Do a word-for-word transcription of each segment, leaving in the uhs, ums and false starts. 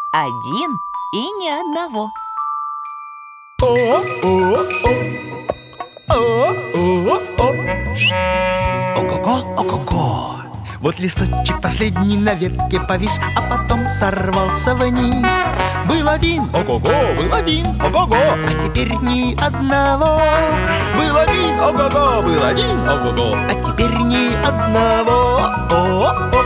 один и ни одного. Ого-го, ого-го! Вот листочек последний на ветке повис, а потом сорвался вниз. Был один, ого-го, был один, ого-го, а теперь ни одного. Был один, ого-го, был один, ого-го, а теперь ни одного. О-о-о,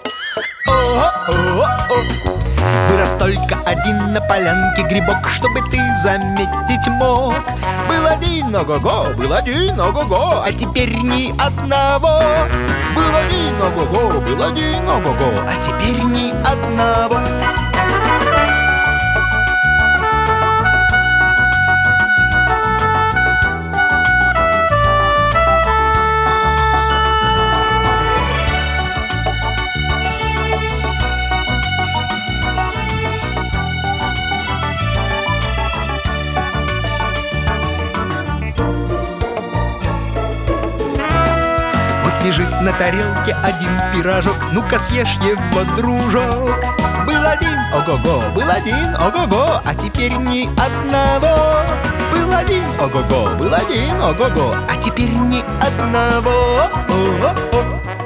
о-о-о. Вырос только один на полянке грибок, чтобы ты заметить мог. Был один, ого-го, был один, ого-го, а теперь ни одного. Был один, ого-го, был один, ого-го, а теперь ни одного. Лежит на тарелке один пирожок, ну-ка съешь его, дружок. Был один, ого-го, был один, ого-го, а теперь ни одного. Был один, ого-го, был один, ого-го, а теперь ни одного. О-о-о,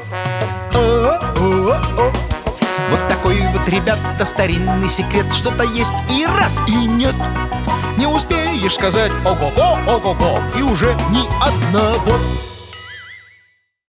о-о-о. Вот такой вот, ребята, старинный секрет. Что-то есть и раз, и нет. Не успеешь сказать ого-го, ого-го, и уже ни одного.